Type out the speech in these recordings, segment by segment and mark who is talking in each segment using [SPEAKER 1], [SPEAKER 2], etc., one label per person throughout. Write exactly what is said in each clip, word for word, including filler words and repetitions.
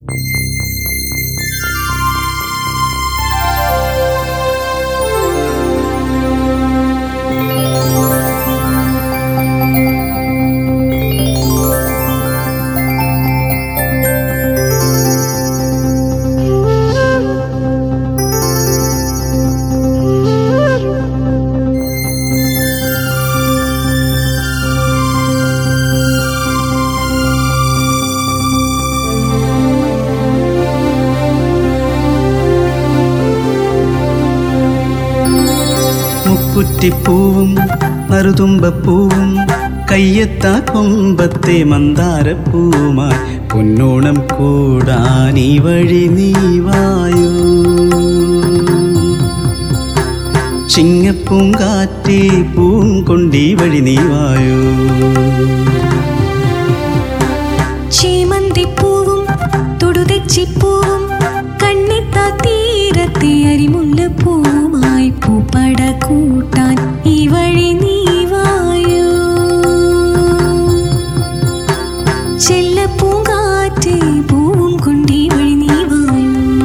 [SPEAKER 1] കുറ്റിപ്പൂവും നറുതുമ്പപ്പൂവും കയ്യെത്താ കൊമ്പത്തെ മന്ദാരപ്പൂവുമായി പൊന്നോണം കൂടാൻ ഈ വഴി നീ വായോ. ചിങ്ങപ്പൂങ്കാറ്റേ പൂവും കൊണ്ടീ വഴി നീ വായോ.
[SPEAKER 2] ചേമന്തിപ്പൂവും തൊടുതെച്ചിപ്പൂവും കണ്ണെത്താ തീരത്തെ അരിമുല്ലപ്പൂവുമായി പൂപ്പട കൂട്ടാൻ ഈ വഴി നീ വായോ. ചെല്ലപ്പൂങ്കാറ്റേ പൂവും കൊണ്ടീ വഴി നീ വായോ.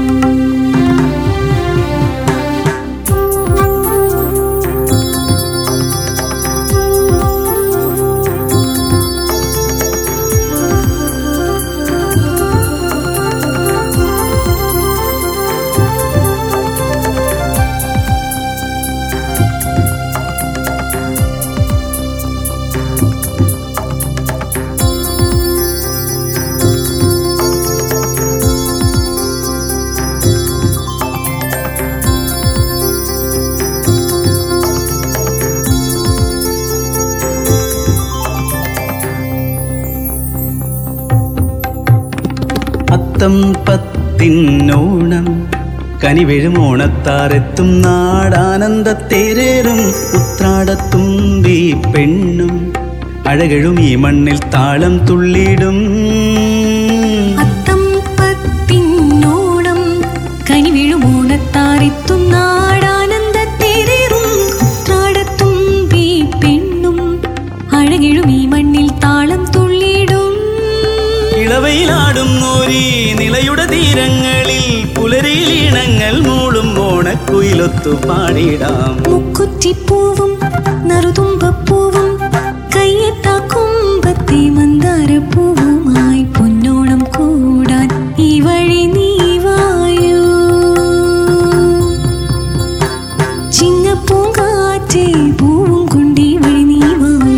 [SPEAKER 1] അത്തം പത്തിനോണം കനിവെഴും ഓണത്താരെത്തും നാടാനന്ദത്തേരേറും ഉത്രാടത്തുമ്പി പെണ്ണും അഴകഴും ഈ മണ്ണിൽ താളം തുള്ളിടും.
[SPEAKER 2] അത്തം പത്തിനോണം കനിവെഴും ഓണത്താരെത്തും നാടാനന്ദത്തേരേറും ഉത്രാടത്തുമ്പി പെണ്ണും അഴകഴും ഈ മണ്ണിൽ താളം തുള്ളിടും.
[SPEAKER 1] ഇളവയിലാടും നോരി നിലയുടെ തീരങ്ങളിൽ പുലരിയിൽ ഇണങ്ങൾ മൂളും ഓണക്കുയിലൊത്തു പാടിടാം.
[SPEAKER 2] മുക്കുറ്റിപ്പൂവും നറുതുമ്പപ്പൂവും കയ്യെത്താ കൊമ്പത്തെ മന്ദാരപ്പൂവുമായി പൊന്നോണം കൂടാൻ ഈ വഴി നീ വായോ. ചിങ്ങപ്പൂങ്കാറ്റേ പൂവും കൊണ്ടീ വഴി നീ വായോ.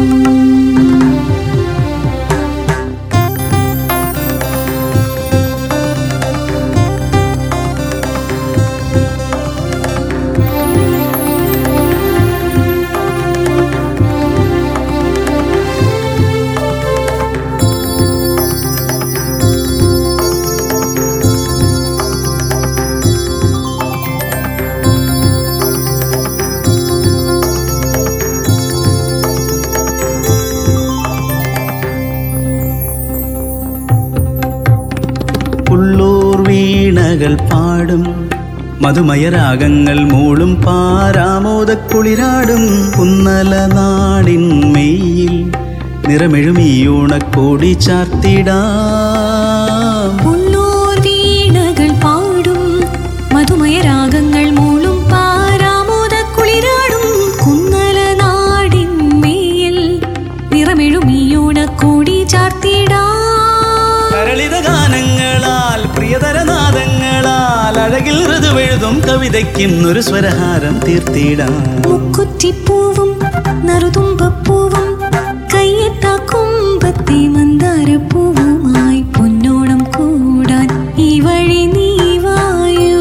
[SPEAKER 1] ഉള്ളൂർ വീണകൾ പാടും മധുമയരാഗങ്ങൾ മൂളും പാരാമോദക്കുളിരാടും കുന്നല നാടിൻ മെയ്യിൽ നിറമെഴും ഈ ഊണക്കോടി ചാർത്തിടാം.
[SPEAKER 2] ഉള്ളൂർ വീണകൾ പാടും മധുമയരാഗങ്ങൾ മൂളും പാരാമോദക്കുളിരാടും കുന്നല നാടിൻ മേയിൽ നിറമെഴും ഈ ഊണക്കോടി ചാർത്തിടാം.
[SPEAKER 1] കരളിത ഗാനങ്ങളാൽ പ്രിയതരനാദങ്ങളാൽ അഴകിൽ ഋതുവെഴുതും കവിതയ്ക്കിന്നൊരു സ്വരഹാരം തീർത്തിടാം.
[SPEAKER 2] മുക്കുറ്റിപ്പൂവും നറുതുമ്പപ്പൂവും കയ്യെത്താ കൊമ്പത്തെ മന്ദാരപ്പൂവുമായി പൊന്നോണം കൂടാൻ ഈ വഴി നീ വായോ.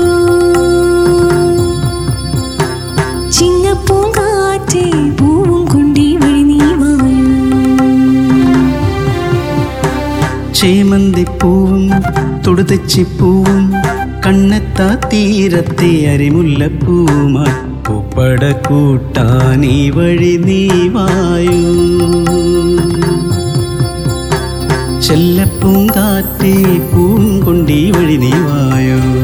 [SPEAKER 2] ചിങ്ങപ്പൂങ്കാറ്റേ പൂവും കൊണ്ടീ വഴി നീ വായോ.
[SPEAKER 1] ചേമന്തിപ്പൂവും തൊടുതെച്ചിപ്പൂവും കണ്ണെത്താ തീരത്തെ അരിമുല്ലപ്പൂവുമായി പൂപ്പട കൂട്ടാൻ ഈ വഴി നീ വായോ. ചെല്ലപ്പൂങ്കാറ്റേ പൂവും കൊണ്ടീ വഴി നീ വായോ.